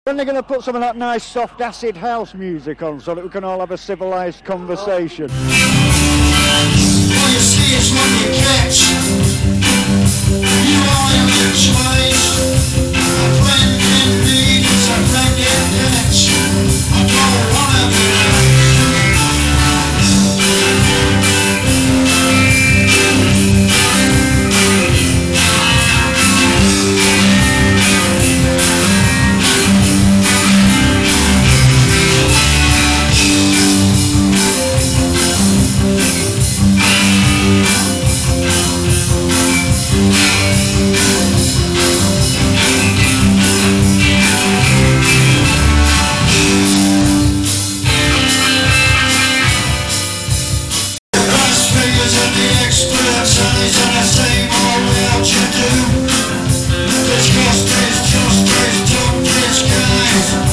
When they're going to put some of that nice soft acid house music on so that we can all have a civilised conversation. All you see is what you catch. You are in which ways. A friend in need is a friend in catch. I don't wanna be just as don't catch guys.